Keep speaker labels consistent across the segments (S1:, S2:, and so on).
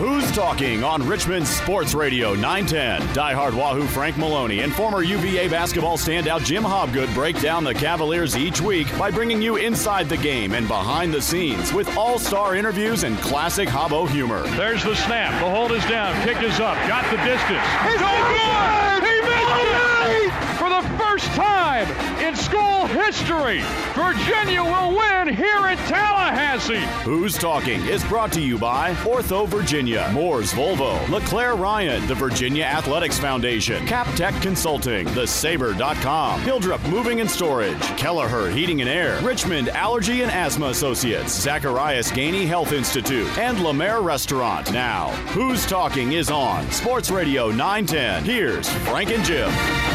S1: Who's Talking on Richmond Sports Radio 910. Diehard Wahoo Frank Maloney and former UVA basketball standout Jim Hobgood break down the Cavaliers each week by bringing you inside the game and behind the scenes with all-star interviews and classic Hobbo humor.
S2: There's the snap. The hold is down. Kick is up. Got the distance.
S3: It's no good!
S2: He missed it! For the first time in school history, Virginia will win here in Tallahassee.
S1: Who's Talking is brought to you by Ortho Virginia, Moore's Volvo, LeClaire Ryan, the Virginia Athletics Foundation, CapTech Consulting, TheSaber.com, Hildrep Moving and Storage, Kelleher Heating and Air, Richmond Allergy and Asthma Associates, Zacharias Gainey Health Institute, and Lemaire Restaurant. Now, Who's Talking is on Sports Radio 910. Here's Frank and Jim.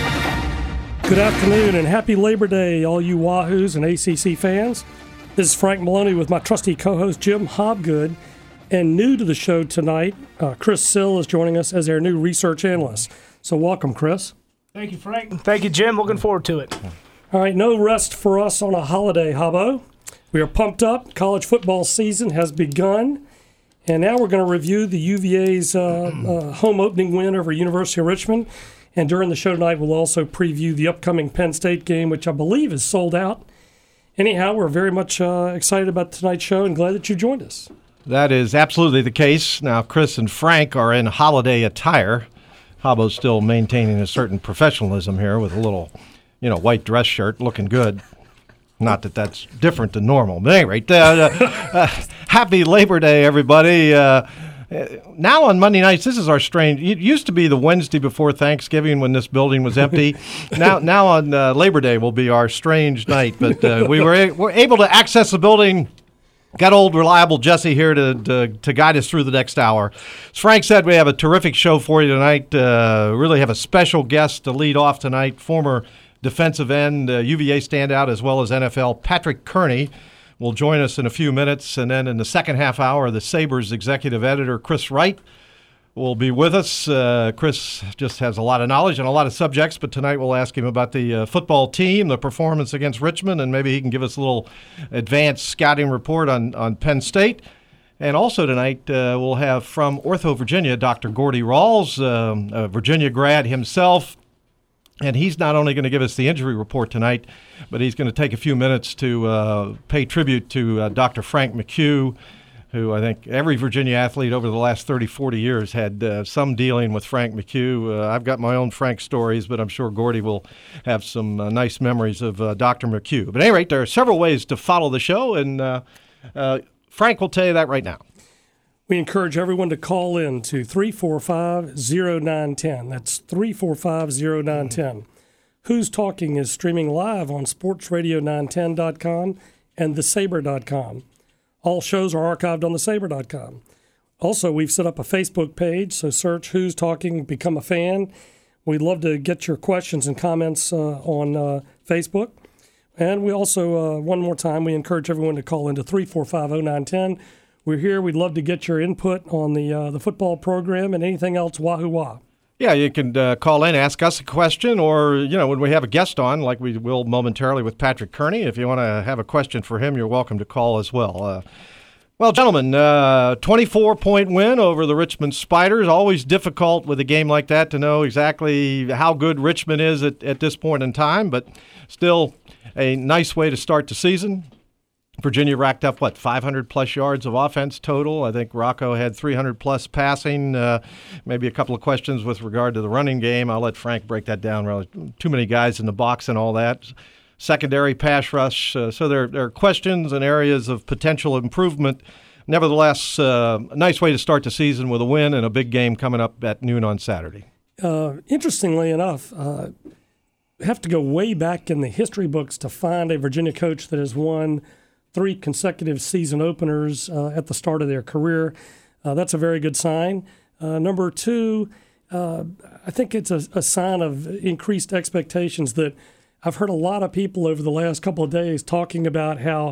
S4: Good afternoon and happy Labor Day, all you Wahoos and ACC fans. This is Frank Maloney with my trusty co-host Jim Hobgood. And new to the show tonight, Chris Sill is joining us as our new research analyst. So welcome, Chris.
S5: Thank you, Frank. Thank you, Jim. Looking forward to it.
S4: All right, no rest for us on a holiday, Hobbo. We are pumped up. College football season has begun. And now we're going to review the UVA's home opening win over University of Richmond. And during the show tonight, we'll also preview the upcoming Penn State game, which I believe is sold out. Anyhow, we're very much excited about tonight's show and glad that you joined us.
S6: That is absolutely the case. Now, Chris and Frank are in holiday attire. Hobbo's still maintaining a certain professionalism here with a little, white dress shirt, looking good. Not that that's different than normal. But at any rate, happy Labor Day, everybody. Now on Monday nights, this is our strange. It used to be the Wednesday before Thanksgiving when this building was empty. now on Labor Day will be our strange night. But we're able to access the building. Got old reliable Jesse here to guide us through the next hour. As Frank said, we have a terrific show for you tonight. Really have a special guest to lead off tonight. Former defensive end, UVA standout, as well as NFL Patrick Kearney will join us in a few minutes. And then in the second half hour, the Sabres executive editor, Chris Wright, will be with us. Chris just has a lot of knowledge on a lot of subjects, but tonight we'll ask him about the football team, the performance against Richmond, and maybe he can give us a little advanced scouting report on Penn State. And also tonight we'll have from Ortho Virginia, Dr. Gordy Rawls, a Virginia grad himself. And he's not only going to give us the injury report tonight, but he's going to take a few minutes to pay tribute to Dr. Frank McHugh, who I think every Virginia athlete over the last 30, 40 years had some dealing with Frank McHugh. I've got my own Frank stories, but I'm sure Gordy will have some nice memories of Dr. McHugh. But at any rate, there are several ways to follow the show, and Frank will tell you that right now.
S4: We encourage everyone to call in to 345-0910. That's 345-0910. Who's Talking is streaming live on sportsradio910.com and thesaber.com. All shows are archived on thesaber.com. Also, we've set up a Facebook page, so search Who's Talking, become a fan. We'd love to get your questions and comments on Facebook. And we also, one more time, we encourage everyone to call into 345-0910. We're here. We'd love to get your input on the football program and anything else Wahoo Wah.
S6: Yeah, you can call in, ask us a question, or, when we have a guest on, like we will momentarily with Patrick Kearney, if you want to have a question for him, you're welcome to call as well. Well, gentlemen, 24-point win over the Richmond Spiders. Always difficult with a game like that to know exactly how good Richmond is at this point in time, but still a nice way to start the season. Virginia racked up, 500-plus yards of offense total. I think Rocco had 300-plus passing. Maybe a couple of questions with regard to the running game. I'll let Frank break that down. Too many guys in the box and all that. Secondary pass rush. So there are questions and areas of potential improvement. Nevertheless, a nice way to start the season with a win and a big game coming up at noon on Saturday.
S4: Interestingly enough, we have to go way back in the history books to find a Virginia coach that has won 3 consecutive season openers at the start of their career. That's a very good sign. Number 2, I think it's a sign of increased expectations that I've heard a lot of people over the last couple of days talking about how,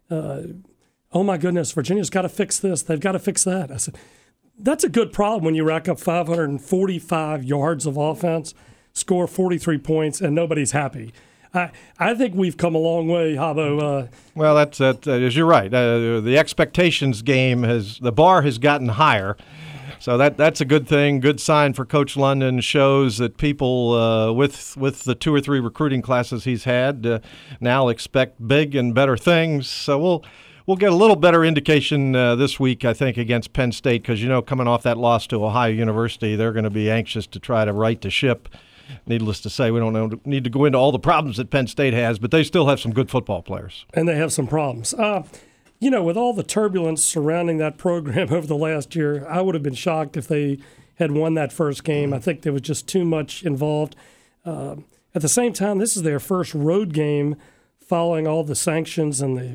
S4: oh my goodness, Virginia's got to fix this. They've got to fix that. I said, that's a good problem when you rack up 545 yards of offense, score 43 points, and nobody's happy. I think we've come a long way, Hobbo.
S6: Well, you're right. The expectations game the bar has gotten higher. So that's a good thing, good sign for Coach London. Shows that people with the 2 or 3 recruiting classes he's had now expect big and better things. So we'll get a little better indication this week, I think, against Penn State, because, coming off that loss to Ohio University, they're going to be anxious to try to right the ship. Needless to say, we don't need to go into all the problems that Penn State has, but they still have some good football players.
S4: And they have some problems. With all the turbulence surrounding that program over the last year, I would have been shocked if they had won that first game. I think there was just too much involved. At the same time, this is their first road game following all the sanctions and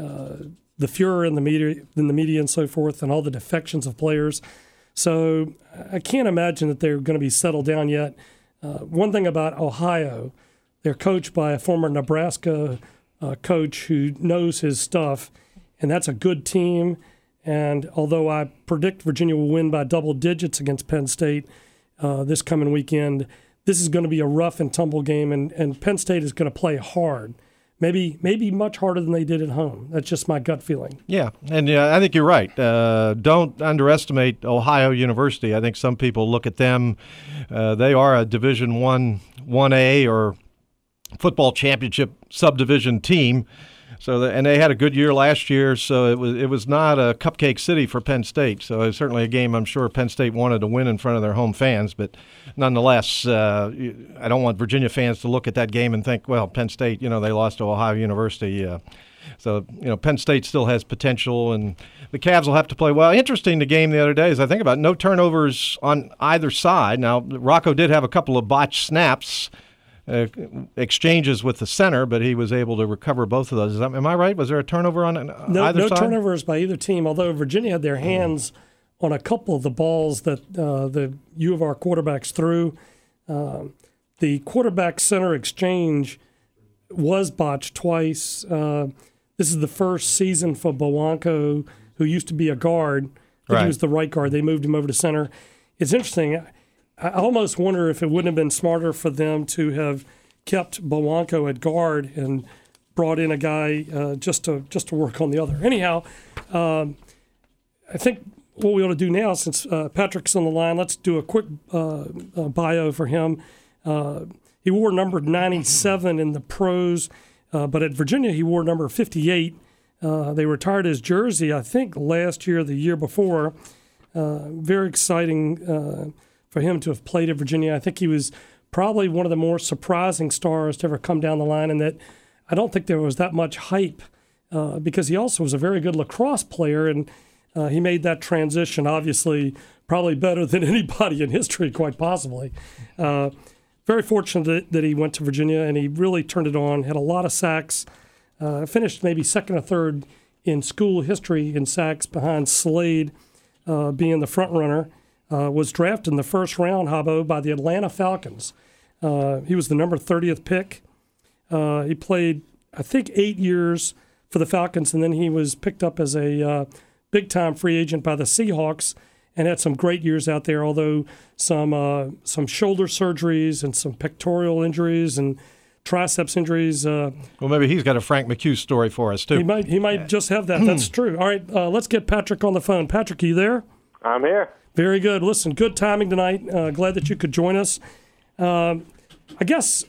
S4: the furor in the media and so forth, and all the defections of players. So I can't imagine that they're going to be settled down yet. One thing about Ohio, they're coached by a former Nebraska coach who knows his stuff, and that's a good team. And although I predict Virginia will win by double digits against Penn State this coming weekend, this is going to be a rough and tumble game, and Penn State is going to play hard. Maybe much harder than they did at home. That's just my gut feeling. Yeah,
S6: and I think you're right. Don't underestimate Ohio University. I think some people look at them. They are a Division 1A or football championship subdivision team. And they had a good year last year, so it was not a cupcake city for Penn State. So it's certainly a game I'm sure Penn State wanted to win in front of their home fans. But nonetheless, I don't want Virginia fans to look at that game and think, well, Penn State, they lost to Ohio University. So Penn State still has potential, and the Cavs will have to play well. Interesting, the game the other day, as I think about it, no turnovers on either side. Now, Rocco did have a couple of botched snaps. Exchanges with the center, but he was able to recover both of those. Am I right? Was there a turnover on either side?
S4: No turnovers by either team, although Virginia had their hands on a couple of the balls that the U of R quarterbacks threw. The quarterback-center exchange was botched twice. This is the first season for Bowanko, who used to be a guard. I think he was the right guard. They moved him over to center. It's interesting. I almost wonder if it wouldn't have been smarter for them to have kept Bowanko at guard and brought in a guy just to work on the other. Anyhow, I think what we ought to do now, since Patrick's on the line, let's do a quick bio for him. He wore number 97 in the pros, but at Virginia he wore number 58. They retired his jersey, I think, last year or the year before. Very exciting for him to have played at Virginia. I think he was probably one of the more surprising stars to ever come down the line, and that I don't think there was that much hype because he also was a very good lacrosse player, and he made that transition, obviously, probably better than anybody in history, quite possibly. Very fortunate that he went to Virginia, and he really turned it on, had a lot of sacks, finished maybe second or third in school history in sacks behind Slade being the front runner. Was drafted in the first round, Habbo, by the Atlanta Falcons. He was the number 30th pick. He played, I think, 8 years for the Falcons, and then he was picked up as a big-time free agent by the Seahawks and had some great years out there, although some shoulder surgeries and some pectoral injuries and triceps injuries.
S6: Well, maybe he's got a Frank McHugh story for us, too.
S4: He might just have that. That's true. All right, let's get Patrick on the phone. Patrick, are you there?
S3: I'm here.
S4: Very good. Listen, good timing tonight. Glad that you could join us. I guess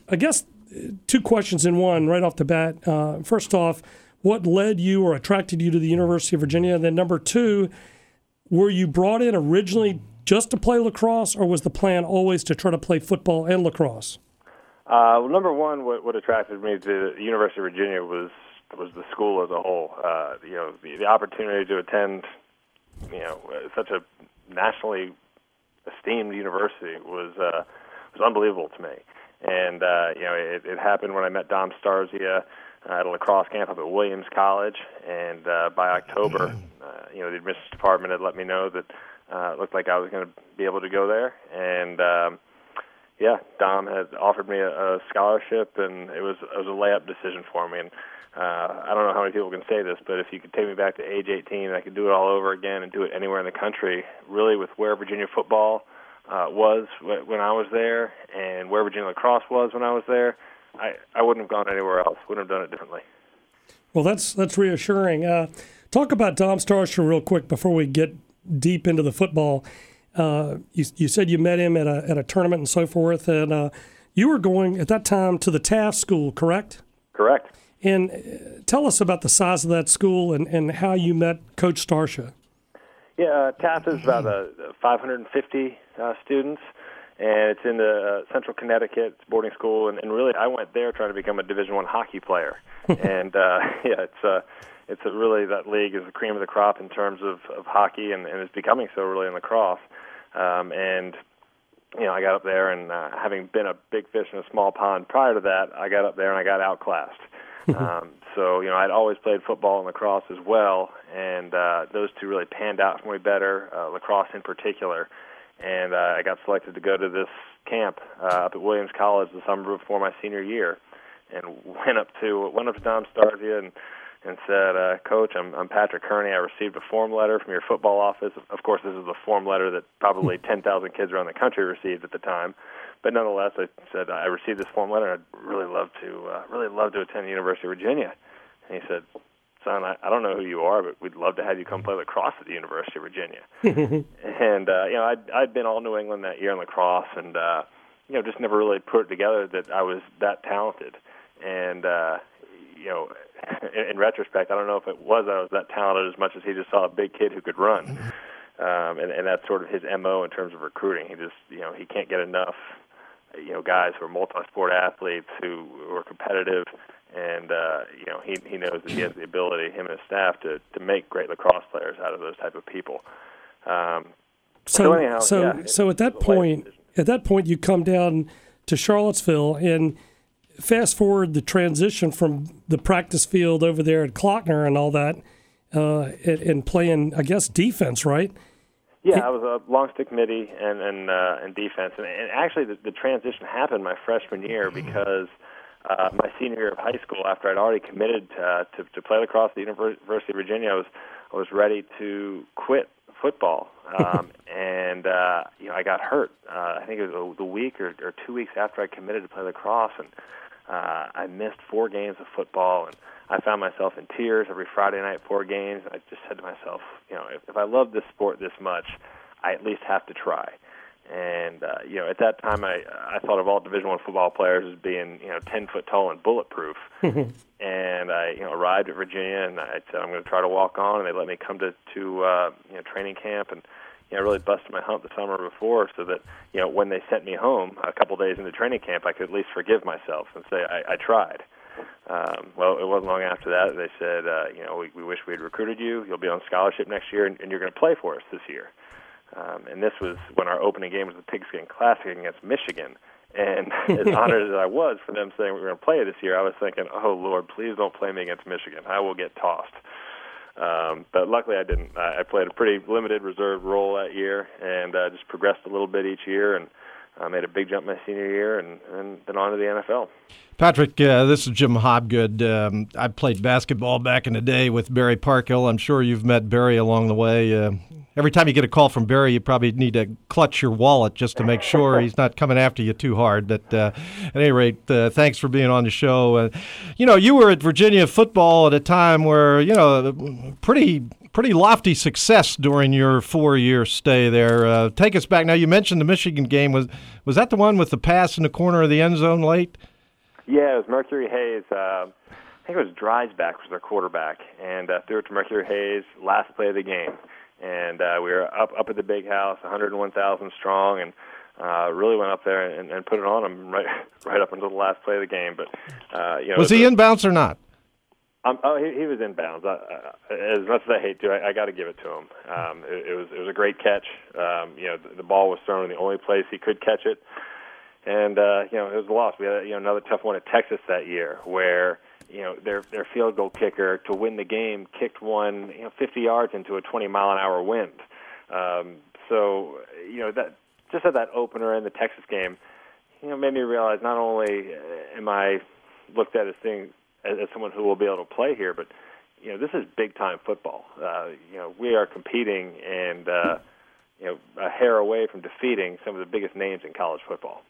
S4: 2 questions in one right off the bat. First off, what led you or attracted you to the University of Virginia? And then number 2, were you brought in originally just to play lacrosse, or was the plan always to try to play football and lacrosse?
S3: Well, number 1, what attracted me to the University of Virginia was the school as a whole. The opportunity to attend, such a nationally esteemed university was unbelievable to me, and it happened when I met Dom Starzia at a lacrosse camp up at Williams College, and by October, the admissions department had let me know that it looked like I was going to be able to go there, and Dom had offered me a scholarship, and it was a layup decision for me. And I don't know how many people can say this, but if you could take me back to age 18, I could do it all over again and do it anywhere in the country, really with where Virginia football was when I was there and where Virginia lacrosse was when I was there, I wouldn't have gone anywhere else, wouldn't have done it differently.
S4: Well, that's reassuring. Talk about Dom Starzia real quick before we get deep into the football. You said you met him at a tournament and so forth, and you were going at that time to the Taft School, correct?
S3: Correct.
S4: And tell us about the size of that school and how you met Coach Starsha.
S3: Yeah, Taft is about 550 students, and it's in the central Connecticut. It's a boarding school, and really I went there trying to become a Division I hockey player. And it's really, that league is the cream of the crop in terms of hockey, and it's becoming so really in lacrosse. And I got up there, and having been a big fish in a small pond prior to that, I got up there and I got outclassed. So I'd always played football and lacrosse as well, and those two really panned out for me better, lacrosse in particular. And I got selected to go to this camp up at Williams College the summer before my senior year, and went up to Dom Starsia and said, Coach, I'm Patrick Kearney. I received a form letter from your football office. Of course, this is the form letter that probably 10,000 kids around the country received at the time. But nonetheless, I said, I received this form letter, and I'd really love to attend the University of Virginia. And he said, son, I don't know who you are, but we'd love to have you come play lacrosse at the University of Virginia. And, I'd been all New England that year in lacrosse, and, just never really put it together that I was that talented. And, in retrospect, I don't know if it was I was that talented as much as he just saw a big kid who could run. And that's sort of his MO in terms of recruiting. He just, he can't get enough, guys who are multi-sport athletes who are competitive. And, he knows that he has the ability, him and his staff, to make great lacrosse players out of those type of people. So
S4: at that point, you come down to Charlottesville, and fast forward the transition from the practice field over there at Klockner and all that, and playing, I guess, defense, right?
S3: Yeah, I was a long stick midi and defense, and actually the transition happened my freshman year because my senior year of high school, after I'd already committed to play lacrosse at the University of Virginia, I was ready to quit football, and I got hurt. I think it was the week or 2 weeks after I committed to play lacrosse, and I missed 4 games of football, and I found myself in tears every Friday night, 4 games. And I just said to myself, if I love this sport this much, I at least have to try. And at that time, I thought of all Division I football players as being 10 foot tall and bulletproof. And I arrived at Virginia, and I said I'm going to try to walk on, and they let me come to training camp, and really busted my hump the summer before, so that when they sent me home a couple days into training camp, I could at least forgive myself and say I tried. Well, it wasn't long after that they said, we wish we had recruited you. You'll be on scholarship next year, and you're going to play for us this year. And this was when our opening game was the Pigskin Classic against Michigan. And as honored as I was for them saying we were going to play this year, I was thinking, oh, Lord, please don't play me against Michigan. I will get tossed. But luckily I didn't. I played a pretty limited reserve role that year, and just progressed a little bit each year, and made a big jump my senior year, and then on to the NFL.
S6: Patrick, this is Jim Hobgood. I played basketball back in the day with Barry Parkhill. I'm sure you've met Barry along the way. Every time you get a call from Barry, you probably need to clutch your wallet just to make sure he's not coming after you too hard. But at any rate, thanks for being on the show. You were at Virginia football at a time where, pretty lofty success during your 4-year stay there. Take us back. Now, you mentioned the Michigan game. Was that the one with the pass in the corner of the end zone late?
S3: Yeah, it was Mercury Hayes. I think it was Dreisbach was their quarterback, and threw it to Mercury Hayes, last play of the game. And we were up at the big house, 101,000 strong, and really went up there and put it on them right up until the last play of the game. But
S6: was he inbounds or not?
S3: He was inbounds. As much as I hate to, I got to give it to him. It was a great catch. The ball was thrown in the only place he could catch it, and it was a loss. We had another tough one at Texas that year, where their field goal kicker to win the game kicked one 50 yards into a 20-mile-an-hour wind. So that just at that opener in the Texas game, made me realize not only am I looked at as someone who will be able to play here, but this is big-time football. We are competing and a hair away from defeating some of the biggest names in college football.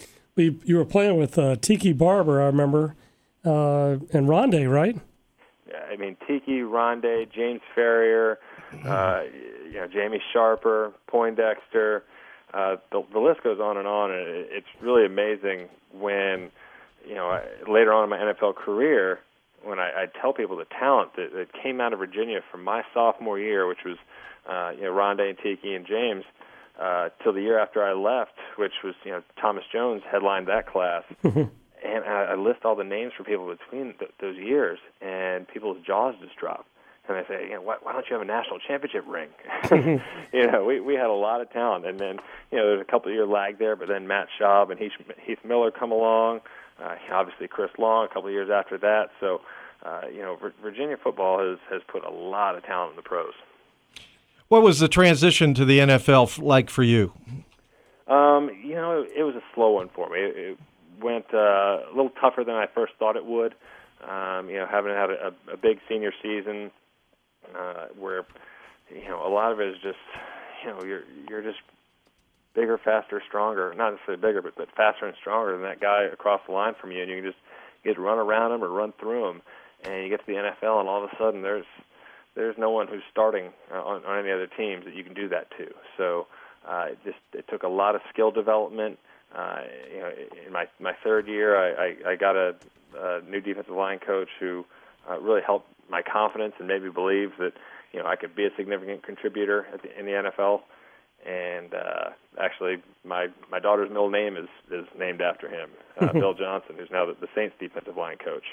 S3: You
S4: were playing with Tiki Barber, I remember, and Rondé, right?
S3: I mean, Tiki, Rondé, James Ferrier, Jamie Sharper, Poindexter. The list goes on, and it's really amazing when, later on in my NFL career, when I tell people the talent that came out of Virginia from my sophomore year, which was, Rondé and Tiki and James, till the year after I left, which was, Thomas Jones headlined that class. And I list all the names for people between those years, and people's jaws just drop. And I say, why don't you have a national championship ring? We had a lot of talent. And then, there's a couple of year lag there, but then Matt Schaub and Heath Miller come along. Obviously Chris Long a couple of years after that. So, Virginia football has put a lot of talent in the pros.
S6: What was the transition to the NFL like for you?
S3: It was a slow one for me. It went a little tougher than I first thought it would. Having had a big senior season where, a lot of it is just, you're just bigger, faster, stronger. Not necessarily bigger, but faster and stronger than that guy across the line from you, and you can just get to run around him or run through him. And you get to the NFL, and all of a sudden there's no one who's starting on any other teams that you can do that to. So it took a lot of skill development. In my third year, I got a new defensive line coach who really helped my confidence and made me believe that I could be a significant contributor in the NFL. And actually, my daughter's middle name is named after him, Bill Johnson, who's now the Saints defensive line coach.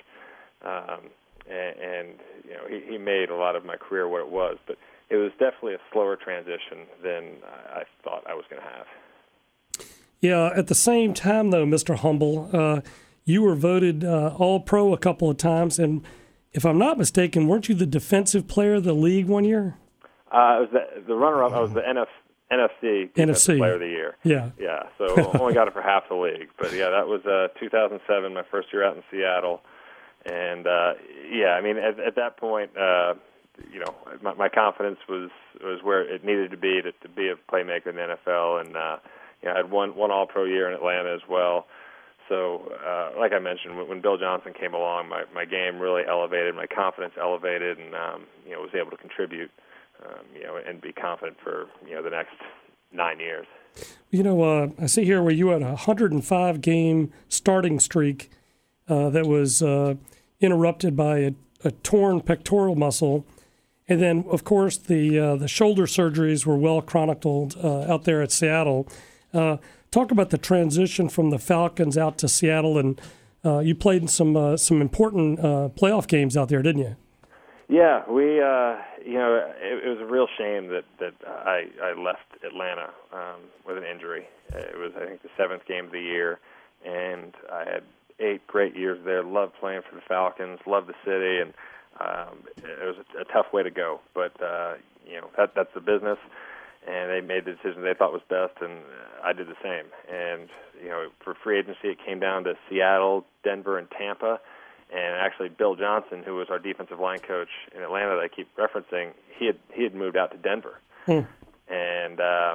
S3: He made a lot of my career what it was, but it was definitely a slower transition than I thought I was going to have.
S4: Yeah, at the same time, though, Mr. Humble, you were voted All-Pro a couple of times, and if I'm not mistaken, weren't you the defensive player of the league one year?
S3: I was the runner-up. I was the NFC Defensive Player of the Year.
S4: Yeah.
S3: Yeah, so only got it for half the league. But, yeah, that was 2007, my first year out in Seattle. And, at that point, my confidence was where it needed to be a playmaker in the NFL. And, I had one All-Pro year in Atlanta as well. So, like I mentioned, when Bill Johnson came along, my game really elevated, my confidence elevated, and, was able to contribute, and be confident for, the next 9 years.
S4: I see here where you had a 105-game starting streak that was interrupted by a torn pectoral muscle. And then, of course, the shoulder surgeries were well chronicled out there at Seattle. Talk about the transition from the Falcons out to Seattle, and you played in some important playoff games out there, didn't you?
S3: Yeah, we it was a real shame that I left Atlanta with an injury. It was, I think, the 7th game of the year, and I had 8 great years there. Loved playing for the Falcons, loved the city, and it was a tough way to go. But that's the business. And they made the decision they thought was best, and I did the same. And, for free agency, it came down to Seattle, Denver, and Tampa. And actually, Bill Johnson, who was our defensive line coach in Atlanta that I keep referencing, he had moved out to Denver. And,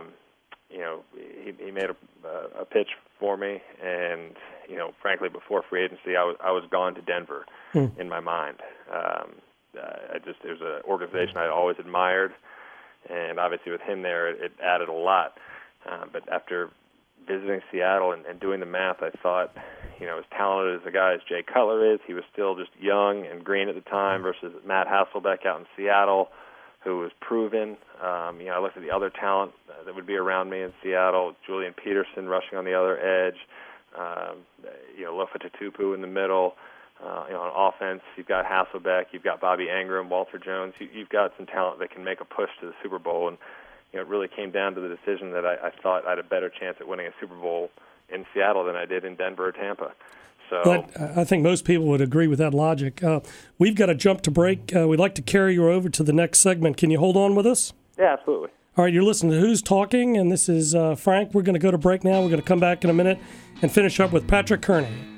S3: he made a pitch for me. And, frankly, before free agency, I was gone to Denver in my mind. It was an organization I always admired. And obviously with him there, it added a lot. But after visiting Seattle and doing the math, I thought, as talented as the guy as Jay Cutler is, he was still just young and green at the time versus Matt Hasselbeck out in Seattle, who was proven. I looked at the other talent that would be around me in Seattle, Julian Peterson rushing on the other edge, Lofa Tatupu in the middle. On offense, you've got Hasselbeck, you've got Bobby Ingram, Walter Jones. You've got some talent that can make a push to the Super Bowl. And it really came down to the decision that I thought I had a better chance at winning a Super Bowl in Seattle than I did in Denver or Tampa. So
S4: I think most people would agree with that logic. We've got to jump to break. We'd like to carry you over to the next segment. Can you hold on with us?
S3: Yeah, absolutely.
S4: All right, you're listening to Who's Talking, and this is Frank. We're going to go to break now. We're going to come back in a minute and finish up with Patrick Kearney.